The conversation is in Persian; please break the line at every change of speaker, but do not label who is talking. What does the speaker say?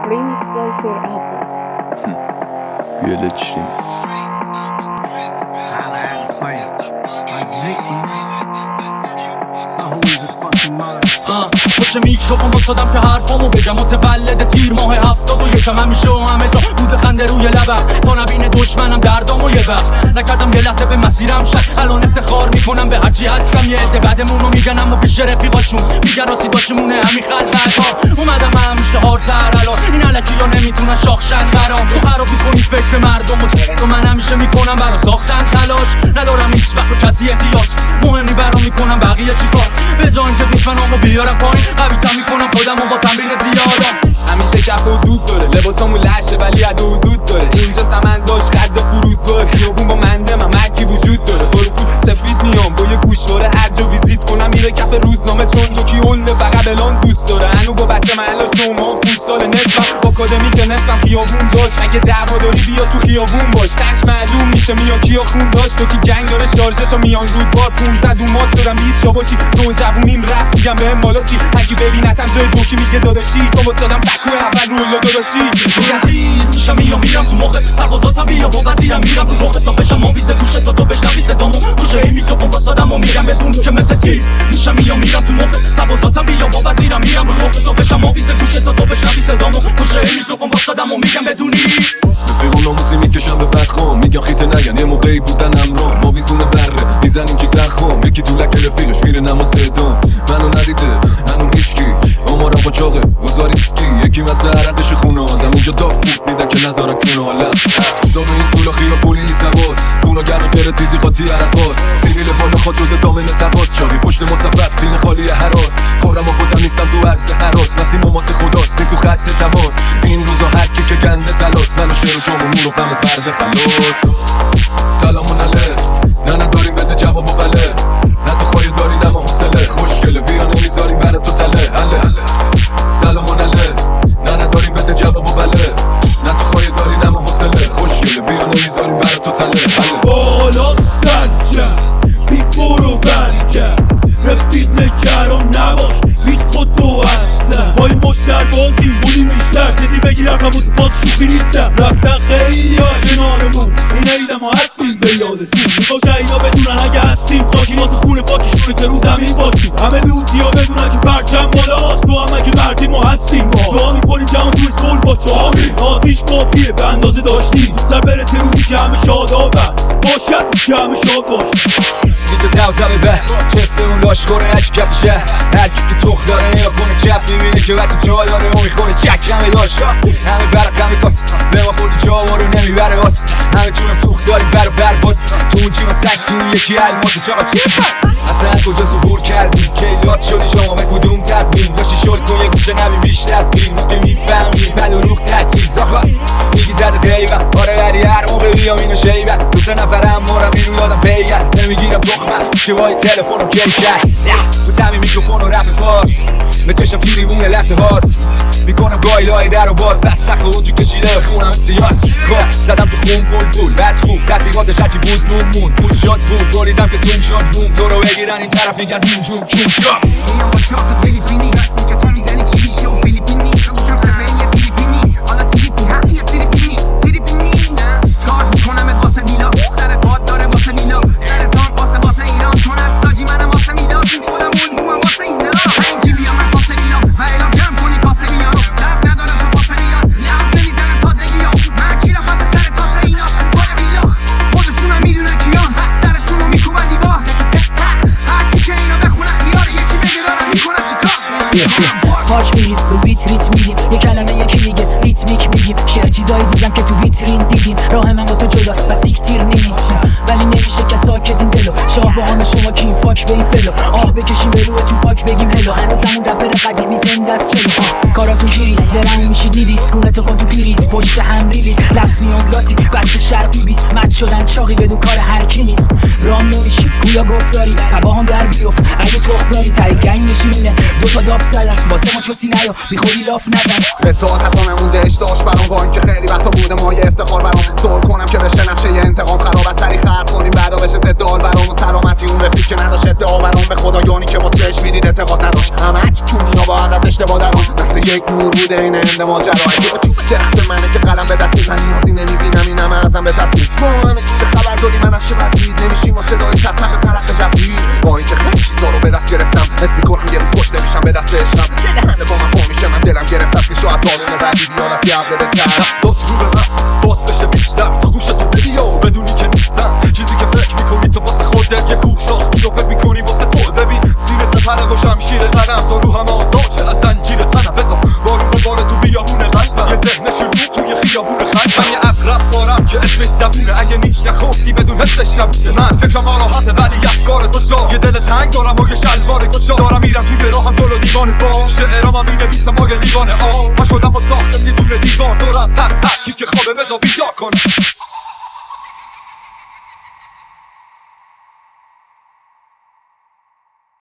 Remix by Sir Abbas.
Village Remix.
پشت میکروفون واسادم که حرفامو بگم متولد تیر ماه 71 همیشه و همه جا دود خنده روی لبم تا نبینه دشمنم دردامو یه وقت نکردم یه لحظه به مسیرم شک الان افتخار میکنم به هرچی هستم یه عده بعدمونو میگن اما پیش رفیقاشون میگن راستی باشمونه همین خلفت ها اومدم همیشه هارتر الان این علکی ها نمیتونن شاخشن برام تو خراب میکنی فکر مردم و من همیشه میکنم برا ساختن تلاش ندارم هیچ وقت به کسی احتیاج مهمی برام میکنم بقیه چیکار به جای اینکه دشمنامو بیارم پایین قوی‌تر میکنم خودمو با تمرین زیادم
همیشه کف و دود داره لباسامو لشه ولی عدو و دود داره اینجا سمن داشت قد فرود داره خیابون با منده من مکی وجود داره برو سفید میام با یه گوشواره هر جا ویزیت کنم میره کف روزنامه چون دوکی هنده فقط الان دوست داره هنو با بچه محلا شما فوتسال نصفم با آکادمی که نصفم خیابون داشت اگه دعوا داری بیا تو خیابون باش تش معلوم میشه میان کیا خون داشت تو کی گنگ داره شارژه تا میان رود با 15 دومات شدم هیچ جا باشی دون جوونیم رفت میگم بهم مالا چی هرکی ببینتم جای دوکی میگه داداشی تو واسادم سکو اول رولا داداشی
میگن میشم میرم تو مخه سربازاتم بیا با وزیرم میرم رو روخه تا بشم آویزه گوشه تا تو بشنوی صدامو گوشه این میکروفون واسادم و میگم بدون که مثل تیر میشم میرم تو مخه سربازاتم بیا با وزیرم میرم رو روخه تا بشم آویزه گوشه تا تو بشنوی صدامو گوشه این میکروفون واسادم و میگم بدونی
رفیقون ناموسی میکشم به بدخوام میگم خیته نگن یه موقعی بودن همراه ما ویزونه بره میزنیم که درخوام یکی تو لک رفیقش میره نماز ادام منو ندیده هنو هیشکی آمارم با چاقه اوزاری اسکی یکی مثل عرقش خونه آدم اونجا داف بود میدن که نظارم کنه حالا حساب این سولا خیال پولی نیست باز اونا گرم بره تیزی خاطی عرقاس سیریل بالا خود شده زامن تباس چاقی پشت مصفص سینه خالی حراس خورم و خودم نیستم تو عرض حراس نسیم و ماس خداست تو خط تماس این روزا هرکی که گنده تلاس منو شعر و شامو مونو غم پرده خلاص سلامون علیه نه نداریم بده جواب و بله نه تو خواهی داری نما حوصله خوشگله بیا نمیذاریم برای تو تله هله سلامون علیه نه نداریم بده جواب و بله نه تو خواهی داری نما حوصله خوشگله بیا نمیذاریم برای تو تله هله
بالاستن بی برو برگرد رفیق نکرم نباش بیت خود تو هستم با این مشتر بازی بودی بیشتر دیدی بگیرم همون باز شوخی نیستم رفتن خیلی ها کنارمون این ایدم ها هستیم به یادتون میخواه شهیدا بدونن اگه هستیم خاکی واسه خونه پاکشونه که رو زمین باشیم همه لوتی ها بدونن که پرچم بالا هست تو همه که مردیم ما هستیم دعا میکنیم جمع توی صلح با چهاری آتیش کافیه به اندازه داشتیم زودتر برسه روی که همه شادابن باشد که همه شاد باش
دیگه دوزمه به چفته اون لاش کنه هرچی کف شهر هرکی که تخ داره نیا کنه چپ میبینه که وقت جا داره ما میخونه چک همه داشت همه برق همه کاس به ما خوردی جا ما رو نمیبره واسه همه جونم سوخت داریم بر پرواز تو اون جیما سک تو اون یکی الماسه چاقا چیفت اصلا کجا ظهور کردیم کلیات شدی شما به کدوم تبدیم داشتی شل کن یه گوشه نبی بیشتر فیلم که میفهمی بل و روخ تعطیل زاخا میگی زده قیبت آره ولی هر موقع بیام اینو شیبت دو سه نفرم مارم اینو یادم بیگرد نمیگیرم دخمه شوای تلفنم کی کرد بس همین میکروفون و رپ فارس بچشم پیری اون لحظه هاست میکنم گاهی لای در و باز بس سخت اون تو کشیده بخونم سیاس خب زدم تو خون پول بد خوب تصیقاتش هرچی بود مون پول شد بود توریزم که زوم شد بوم تو رو بگیرن این طرف میگن بوم جوم چون جا
میام با چاق فیلیپینی که تو میزنی چی میشه و فیلیپینی رو گوشم سفری فیلیپینی حالا تیلیپی هم یه تیلیپینی چارج میکنم ات واسه میلا سر باد داره واسه میلا سر تانک واسه ایران تو نتستاجی منم واسه میلا خودم اون واسه اینا هنگی بیام من واسه میلا و اعلام کم کنی پاسه میلا رو سب ندارم تو پاسه میلا لب نمیزنم تازگی ها من کیرم پس سر تازه اینا باره میلا خودشونم میدونن کیان سرشونو میکوبن دیوار هرکی که اینا بخونن خیاره یکی بگه دارم میکنم چیکار
پاش میریم رو بیت ریت میدیم یه کلمه یکی میگه ریتمیک میگیم شعر چیزایی دیدم که تو ویترین دیدیم راه من با تو جداست و سیکتیر نمیدیم ولی نمیشه که ساکتیم دلو شاه با همه شما کیم فاک به این فلو آه بکشیم به روی تو پاک بگیم هلو هنوزمون رپر قدیمی زنده است چلو کاراتون کیریس برم میشید نیدیس کونه تو کن تو پیریس پشت هم ریلیز لفظ میان لاتی بچه شرقی بیست مد شدن چاقی بدون کار هرکی نیست رام نمیشی گویا گفتاری هواهم در بیفت اگه تخم داری تای گنگ نشینه دوتا داف زدن واسه ما چوسی نیا بی خودی لاف نزن
فتاد حتی نمونده اشتاش برام با اینکه خیلی وقتا بوده ما یه افتخار برام سول کنم که بشه نقشه یه انتقام خراب از سری خرد کنیم بعدا بشه زدال برام و سلامتی اون رفیق که نداشت ادعا برام به خدا یانی که با چشم میدید اعتقاد نداشت همه چونینا باید از اشتباه درام دست یک نور بوده این هنده ماجرا اگه با چوب درخت منه که قلم به دستی پشیمازی نمیبینم اینم ازم به تصمیم ما همه چیز خبر داری من افشه بدید نمیشیم و صدای تق ترق جفیر با اینکه خیلی چیزا رو به دست گرفتم حس میکنم یه روز کشته میشم به دست عشقم همه با من پا میشه من دلم گرفت است که شاید بارون بعدی بیاد از گبره بهتر
دستات رو به من باز بشه بیشتر تو گوشتو بدی و بدونی که نیستم چیزی که فکر میکنی تو واسه خودت یه کوه ساختی و فکر میکنی واسه تو ببین سینه سپره و شمشیر قلم تا روحم آزاد شه از زنجیر تنم بذار بارون باره تو بیابون قلبم یه ذهن شروع توی خیابون خلبم یه عقرب بارم که اسمش زبونه اگه نیچ نخوردی بدون حسش نبوده من فکرم آراحته ولی افکار تو شا یه دل تنگ دارم و یه شلوار گشا دارم میرم توی راهم جلو دیوانه با شعرام مینویسم با یه لیوان آب پا شدم و ساختم یه دونه دیوار دورم پس هر کی که خوابه بذار بیدار کنه